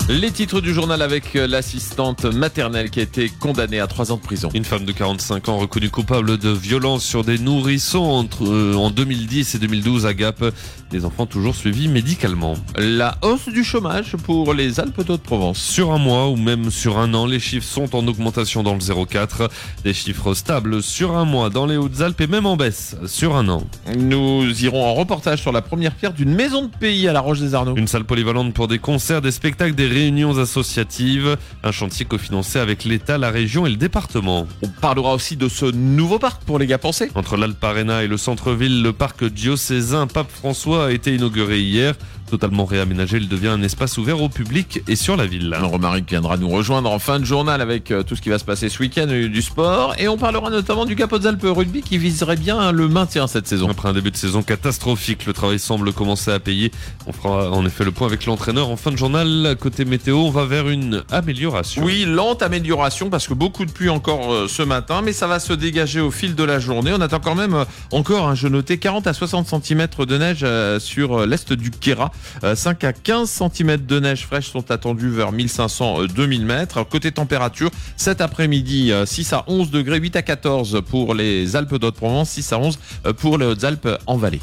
Les titres du journal avec l'assistante maternelle qui a été condamnée à 3 ans de prison. Une femme de 45 ans reconnue coupable de violence sur des nourrissons en 2010 et 2012 à Gap. Des enfants toujours suivis médicalement. La hausse du chômage pour les Alpes-de-Haute-Provence. Sur un mois ou même sur un an, les chiffres sont en augmentation dans le 04. Des chiffres stables sur un mois dans les Hautes-Alpes et même en baisse sur un an. Nous irons en reportage sur la première pierre d'une maison de pays à la Roche-des-Arnaud. Une salle polyvalente pour des concerts, des spectacles, des réunions associatives. Un chantier cofinancé avec l'État, la région et le département. On parlera aussi de ce nouveau parc pour les Gapensais. Entre l'Alpe Arena et le centre-ville, le parc diocésain Pape François a été inauguré hier. Totalement réaménagé, il devient un espace ouvert au public et sur la ville. Romaric viendra nous rejoindre en fin de journal avec tout ce qui va se passer ce week-end, du sport. Et on parlera notamment du Cap Hautes-Alpes Rugby qui viserait bien le maintien cette saison. Après un début de saison catastrophique, le travail semble commencer à payer. On fera en effet le point avec l'entraîneur en fin de journal. Côté météo, on va vers une amélioration. Oui, lente amélioration parce que beaucoup de pluie encore ce matin, mais ça va se dégager au fil de la journée. On attend quand même je notais 40 à 60 cm de neige sur l'est du Queyras. 5 à 15 cm de neige fraîche sont attendus vers 1500-2000 mètres. Côté température, cet après-midi, 6 à 11 degrés, 8 à 14 pour les Alpes d'Haute-Provence, 6 à 11 pour les Hautes-Alpes en vallée.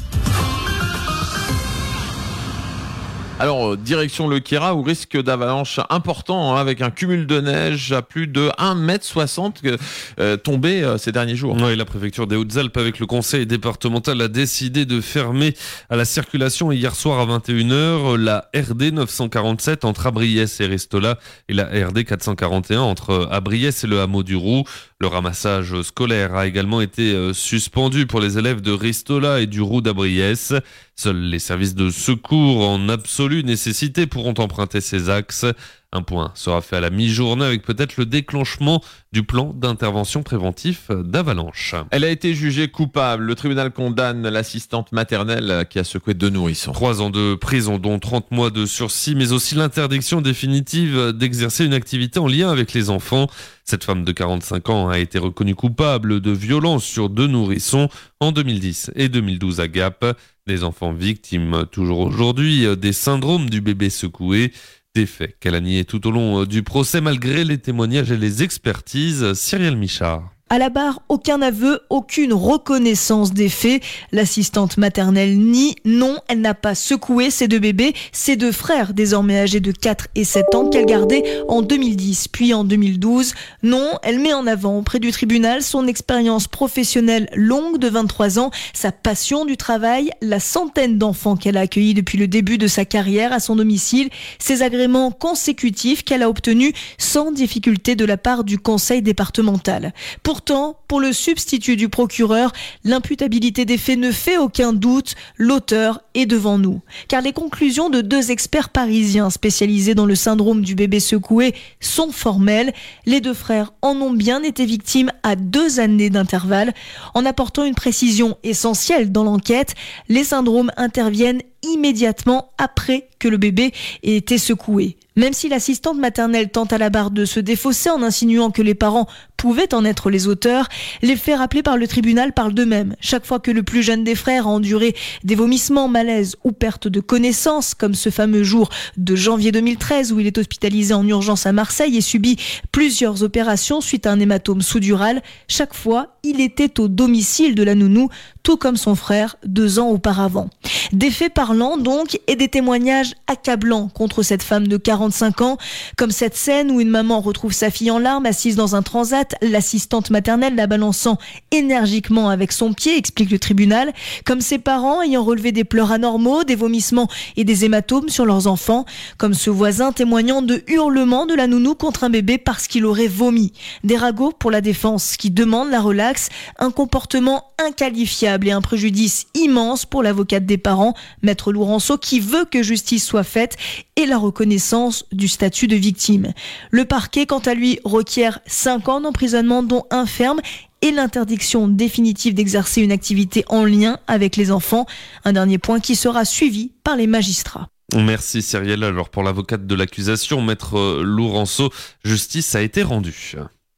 Alors, direction le Queyras où risque d'avalanche important avec un cumul de neige à plus de 1,60 m tombé ces derniers jours. Oui, la préfecture des Hautes-Alpes avec le conseil départemental a décidé de fermer à la circulation hier soir à 21h la RD 947 entre Abriès et Ristola et la RD 441 entre Abriès et le hameau du Roux. Le ramassage scolaire a également été suspendu pour les élèves de Ristola et du Roux d'Abriès. Seuls les services de secours en absolue nécessité pourront emprunter ces axes. Un point sera fait à la mi-journée avec peut-être le déclenchement du plan d'intervention préventif d'avalanche. Elle a été jugée coupable. Le tribunal condamne l'assistante maternelle qui a secoué 2 nourrissons. 3 ans de prison, dont 30 mois de sursis, mais aussi l'interdiction définitive d'exercer une activité en lien avec les enfants. Cette femme de 45 ans a été reconnue coupable de violence sur 2 nourrissons en 2010 et 2012 à Gap. Des enfants victimes toujours aujourd'hui des syndromes du bébé secoué. Des faits qu'elle a niés tout au long du procès malgré les témoignages et les expertises. Cyrielle Michard. À la barre, aucun aveu, aucune reconnaissance des faits. L'assistante maternelle nie, non, elle n'a pas secoué ses 2 bébés, ses 2 frères désormais âgés de 4 et 7 ans qu'elle gardait en 2010 puis en 2012. Non, elle met en avant auprès du tribunal son expérience professionnelle longue de 23 ans, sa passion du travail, la centaine d'enfants qu'elle a accueillis depuis le début de sa carrière à son domicile, ses agréments consécutifs qu'elle a obtenus sans difficulté de la part du conseil départemental. Pourtant, pour le substitut du procureur, l'imputabilité des faits ne fait aucun doute, l'auteur est devant nous. Car les conclusions de 2 experts parisiens spécialisés dans le syndrome du bébé secoué sont formelles. Les 2 frères en ont bien été victimes à 2 années d'intervalle. En apportant une précision essentielle dans l'enquête, les syndromes interviennent immédiatement après que le bébé ait été secoué. Même si l'assistante maternelle tente à la barre de se défausser en insinuant que les parents pouvaient en être les auteurs, les faits rappelés par le tribunal parlent d'eux-mêmes. Chaque fois que le plus jeune des frères a enduré des vomissements, malaises ou perte de connaissance, comme ce fameux jour de janvier 2013 où il est hospitalisé en urgence à Marseille et subit plusieurs opérations suite à un hématome sous-dural, chaque fois, il était au domicile de la nounou, tout comme son frère 2 ans auparavant. Des faits parlants donc et des témoignages accablants contre cette femme de 45 ans, comme cette scène où une maman retrouve sa fille en larmes assise dans un transat, l'assistante maternelle la balançant énergiquement avec son pied, explique le tribunal, comme ses parents ayant relevé des pleurs anormaux, des vomissements et des hématomes sur leurs enfants, comme ce voisin témoignant de hurlements de la nounou contre un bébé parce qu'il aurait vomi. Des ragots pour la défense qui demande la relaxe, un comportement inqualifiable et un préjudice immense pour l'avocate des parents, Maître Lourenço, qui veut que justice soit faite et la reconnaissance du statut de victime. Le parquet, quant à lui, requiert 5 ans d'emprisonnement, dont 1 ferme, et l'interdiction définitive d'exercer une activité en lien avec les enfants. Un dernier point qui sera suivi par les magistrats. Merci Cyrielle. Alors pour l'avocate de l'accusation, Maître Lourenço, justice a été rendue.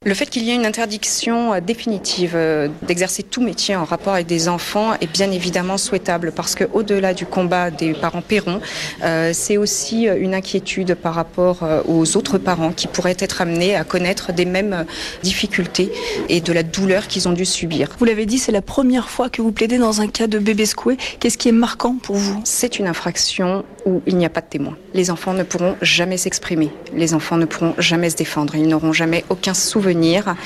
Le fait qu'il y ait une interdiction définitive d'exercer tout métier en rapport avec des enfants est bien évidemment souhaitable parce qu'au-delà du combat des parents paieront, c'est aussi une inquiétude par rapport aux autres parents qui pourraient être amenés à connaître des mêmes difficultés et de la douleur qu'ils ont dû subir. Vous l'avez dit, c'est la première fois que vous plaidez dans un cas de bébé secoué. Qu'est-ce qui est marquant pour vous ? C'est une infraction où il n'y a pas de témoin. Les enfants ne pourront jamais s'exprimer. Les enfants ne pourront jamais se défendre. Ils n'auront jamais aucun souvenir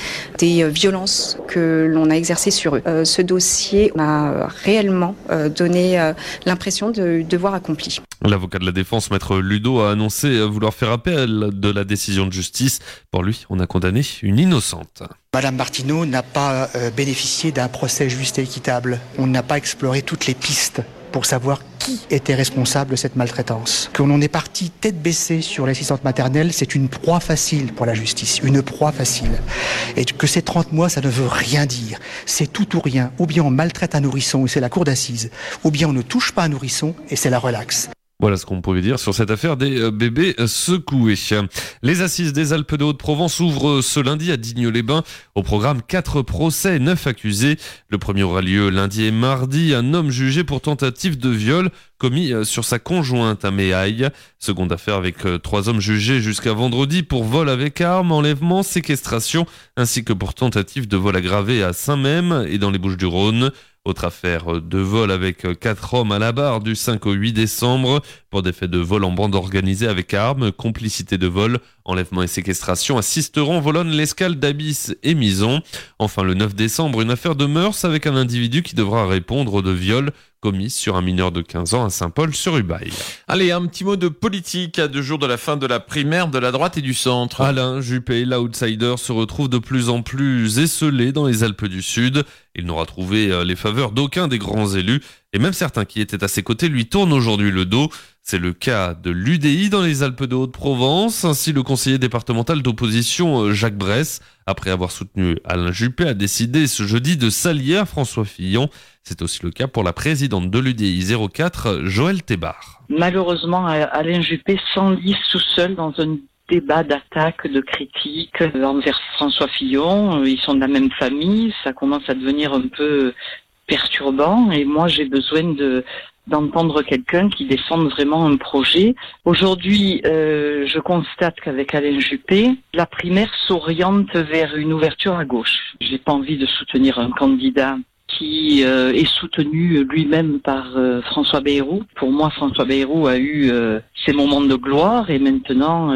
des violences que l'on a exercées sur eux. Ce dossier m'a réellement donné l'impression de devoir accompli. L'avocat de la défense, maître Ludo, a annoncé vouloir faire appel de la décision de justice. Pour lui, on a condamné une innocente. Madame Martineau n'a pas bénéficié d'un procès juste et équitable. On n'a pas exploré toutes les pistes pour savoir qui était responsable de cette maltraitance. Que l'on est parti tête baissée sur l'assistante maternelle, c'est une proie facile pour la justice, une proie facile. Et que ces 30 mois, ça ne veut rien dire. C'est tout ou rien. Ou bien on maltraite un nourrisson et c'est la cour d'assises, ou bien on ne touche pas un nourrisson et c'est la relaxe. Voilà ce qu'on pouvait dire sur cette affaire des bébés secoués. Les assises des Alpes de Haute-Provence ouvrent ce lundi à Digne-les-Bains. Au programme 4 procès et 9 accusés. Le premier aura lieu lundi et mardi. Un homme jugé pour tentative de viol commis sur sa conjointe à Méhaille. Seconde affaire avec 3 hommes jugés jusqu'à vendredi pour vol avec arme, enlèvement, séquestration, ainsi que pour tentative de vol aggravé à Saint-Même et dans les Bouches-du-Rhône. Autre affaire de vol avec 4 hommes à la barre du 5 au 8 décembre pour des faits de vol en bande organisée avec armes, complicité de vol, enlèvement et séquestration à Sisteron, Volonne, l'Escale, d'Abis et Mison. Enfin le 9 décembre, une affaire de mœurs avec un individu qui devra répondre de viol commis sur un mineur de 15 ans à Saint-Paul-sur-Ubaye. Allez, un petit mot de politique à 2 jours de la fin de la primaire de la droite et du centre. Alain Juppé, l'outsider, se retrouve de plus en plus esselé dans les Alpes du Sud. Il n'aura trouvé les faveurs d'aucun des grands élus et même certains qui étaient à ses côtés lui tournent aujourd'hui le dos. C'est le cas de l'UDI dans les Alpes de Haute-Provence. Ainsi, le conseiller départemental d'opposition Jacques Bress, après avoir soutenu Alain Juppé, a décidé ce jeudi de s'allier à François Fillon. C'est aussi le cas pour la présidente de l'UDI 04, Joëlle Thébar. Malheureusement, Alain Juppé s'enlise tout seul dans un débat d'attaque, de critique envers François Fillon. Ils sont de la même famille, ça commence à devenir un peu perturbant et moi j'ai besoin d'entendre quelqu'un qui défende vraiment un projet. Aujourd'hui, je constate qu'avec Alain Juppé, la primaire s'oriente vers une ouverture à gauche. J'ai pas envie de soutenir un candidat qui est soutenu lui-même par François Bayrou. Pour moi, François Bayrou a eu ses moments de gloire et maintenant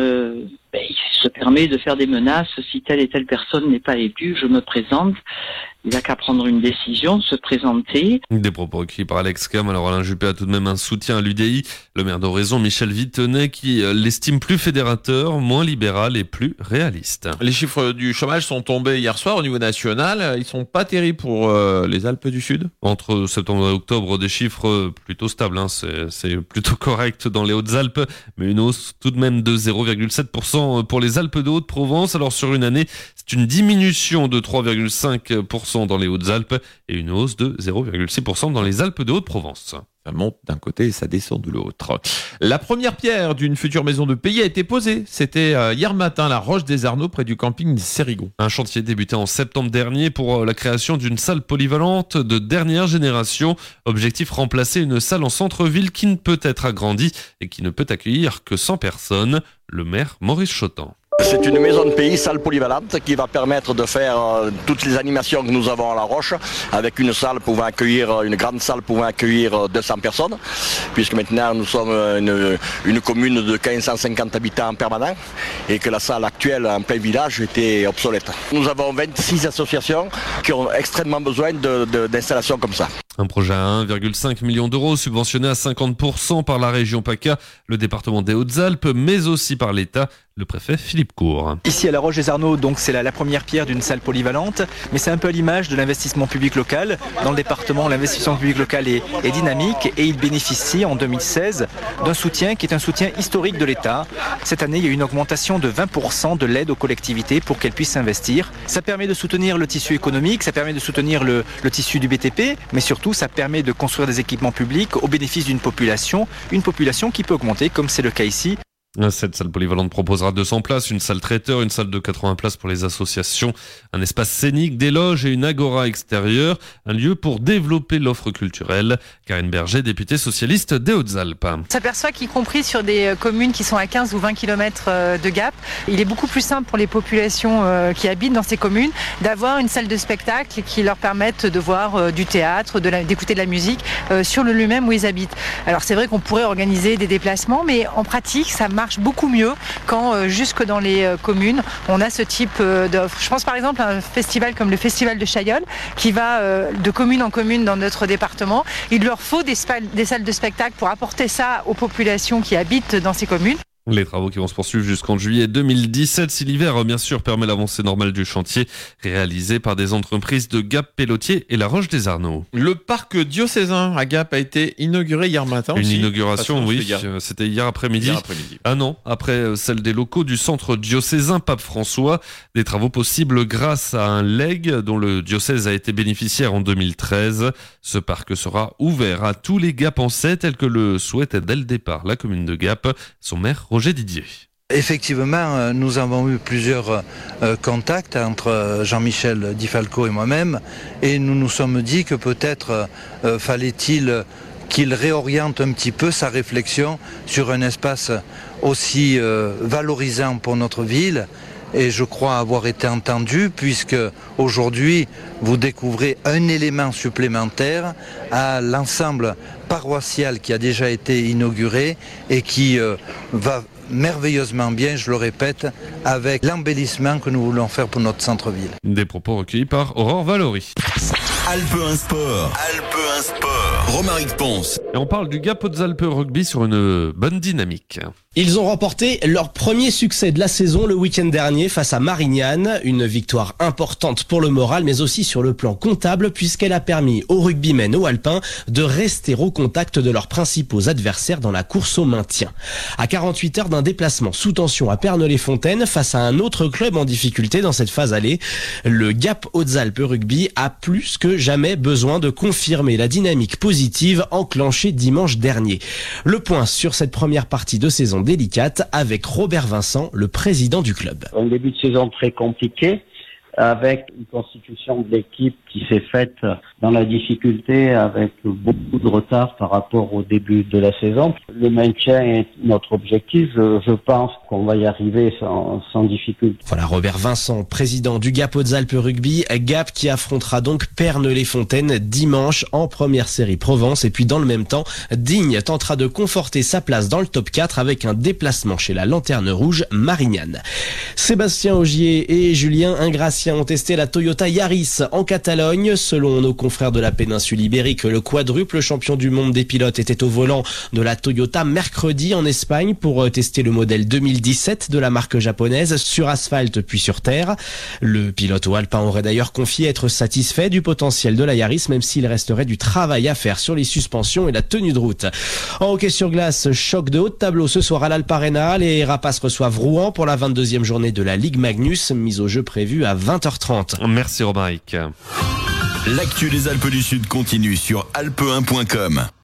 il se permet de faire des menaces. Si telle et telle personne n'est pas élue, je me présente. Il n'a qu'à prendre une décision, se présenter. Des propos recueillis par Alex Cam. Alors Alain Juppé a tout de même un soutien à l'UDI. Le maire d'Oraison, Michel Vitenay, qui l'estime plus fédérateur, moins libéral et plus réaliste. Les chiffres du chômage sont tombés hier soir au niveau national. Ils sont pas terribles pour les Alpes du Sud. Entre septembre et octobre, des chiffres plutôt stables. C'est plutôt correct dans les Hautes-Alpes, mais une hausse tout de même de 0,7% pour les Alpes de Haute-Provence. Alors sur une année, c'est une diminution de 3,5% dans les Hautes-Alpes et une hausse de 0,6% dans les Alpes de Haute-Provence. Ça monte d'un côté et ça descend de l'autre. La première pierre d'une future maison de pays a été posée. C'était hier matin à la Roche des Arnaud, près du camping Sérigon. Un chantier débuté en septembre dernier pour la création d'une salle polyvalente de dernière génération. Objectif, remplacer une salle en centre-ville qui ne peut être agrandie et qui ne peut accueillir que 100 personnes. Le maire Maurice Chotan. C'est une maison de pays, salle polyvalente, qui va permettre de faire toutes les animations que nous avons à La Roche, avec une grande salle pouvant accueillir 200 personnes, puisque maintenant nous sommes une commune de 1550 habitants permanents, et que la salle actuelle en plein village était obsolète. Nous avons 26 associations qui ont extrêmement besoin d'installations comme ça. Un projet à 1,5 million d'euros, subventionné à 50% par la région PACA, le département des Hautes-Alpes, mais aussi par l'État. Le préfet Philippe Cour. Ici à la Roche des Arnaud, donc c'est la première pierre d'une salle polyvalente, mais c'est un peu à l'image de l'investissement public local. Dans le département, l'investissement public local est dynamique et il bénéficie en 2016 d'un soutien qui est un soutien historique de l'État. Cette année, il y a eu une augmentation de 20% de l'aide aux collectivités pour qu'elles puissent investir. Ça permet de soutenir le tissu économique, ça permet de soutenir le tissu du BTP, mais surtout ça permet de construire des équipements publics au bénéfice d'une population qui peut augmenter comme c'est le cas ici. Cette salle polyvalente proposera 200 places, une salle traiteur, une salle de 80 places pour les associations, un espace scénique, des loges et une agora extérieure, un lieu pour développer l'offre culturelle. Karine Berger, députée socialiste des Hautes-Alpes. On s'aperçoit qu'y compris sur des communes qui sont à 15 ou 20 km de Gap, il est beaucoup plus simple pour les populations qui habitent dans ces communes d'avoir une salle de spectacle qui leur permette de voir du théâtre, d'écouter de la musique sur le lieu même où ils habitent. Alors c'est vrai qu'on pourrait organiser des déplacements, mais en pratique ça marche beaucoup mieux quand jusque dans les communes on a ce type d'offre. Je pense par exemple à un festival comme le Festival de Chaillol qui va de commune en commune dans notre département. Il leur faut des salles de spectacle pour apporter ça aux populations qui habitent dans ces communes. Les travaux qui vont se poursuivre jusqu'en juillet 2017, si l'hiver, bien sûr, permet l'avancée normale du chantier, réalisé par des entreprises de Gap, Pellotier et La Roche-des-Arnaud. Le parc diocésain à Gap a été inauguré hier matin. Une aussi. inauguration, oui, c'était hier après-midi. Un an après celle des locaux du centre diocésain Pape François. Des travaux possibles grâce à un legs dont le diocèse a été bénéficiaire en 2013. Ce parc sera ouvert à tous les Gapençais, tel que le souhaitait dès le départ la commune de Gap, son maire Roger Didier. Effectivement, nous avons eu plusieurs contacts entre Jean-Michel Di Falco et moi-même, et nous nous sommes dit que peut-être fallait-il qu'il réoriente un petit peu sa réflexion sur un espace aussi valorisant pour notre ville. Et je crois avoir été entendu, puisque aujourd'hui vous découvrez un élément supplémentaire à l'ensemble paroissial qui a déjà été inauguré et qui va merveilleusement bien, je le répète, avec l'embellissement que nous voulons faire pour notre centre-ville. Des propos recueillis par Aurore Valory. Alpe 1 Sport. Romaric Ponce. Et on parle du Gap Hautes-Alpes Rugby sur une bonne dynamique. Ils ont remporté leur premier succès de la saison le week-end dernier face à Marignane. Une victoire importante pour le moral, mais aussi sur le plan comptable, puisqu'elle a permis aux rugbymen haut-alpins de rester au contact de leurs principaux adversaires dans la course au maintien. À 48 heures d'un déplacement sous tension à Pernod-les-Fontaines face à un autre club en difficulté dans cette phase allée, le Gap Hautes-Alpes Rugby a plus que jamais besoin de confirmer la dynamique positive enclenchée dimanche dernier. Le point sur cette première partie de saison délicate avec Robert Vincent, le président du club. Un début de saison très compliqué, avec une constitution de l'équipe qui s'est faite dans la difficulté, avec beaucoup de retard par rapport au début de la saison. Le maintien est notre objectif. Je pense qu'on va y arriver sans difficulté. Voilà Robert Vincent, président du Gap Hautes-Alpes Rugby. Gap qui affrontera donc Pernod-les-Fontaines dimanche en première série Provence. Et puis dans le même temps, Digne tentera de conforter sa place dans le top 4 avec un déplacement chez la Lanterne Rouge Marignane. Sébastien Ogier et Julien Ingracia ont testé la Toyota Yaris en Catalogne. Selon nos confrères de la péninsule ibérique, le quadruple champion du monde des pilotes était au volant de la Toyota mercredi en Espagne pour tester le modèle 2017 de la marque japonaise sur asphalte puis sur terre. Le pilote haut-alpin aurait d'ailleurs confié être satisfait du potentiel de la Yaris, même s'il resterait du travail à faire sur les suspensions et la tenue de route. En hockey sur glace, choc de haut de tableau ce soir à l'Alp Arena. Les Rapaces reçoivent Rouen pour la 22e journée de la Ligue Magnus, mise au jeu prévue à 20h30. Merci Romaric. L'actu des Alpes du Sud continue sur alpe1.com.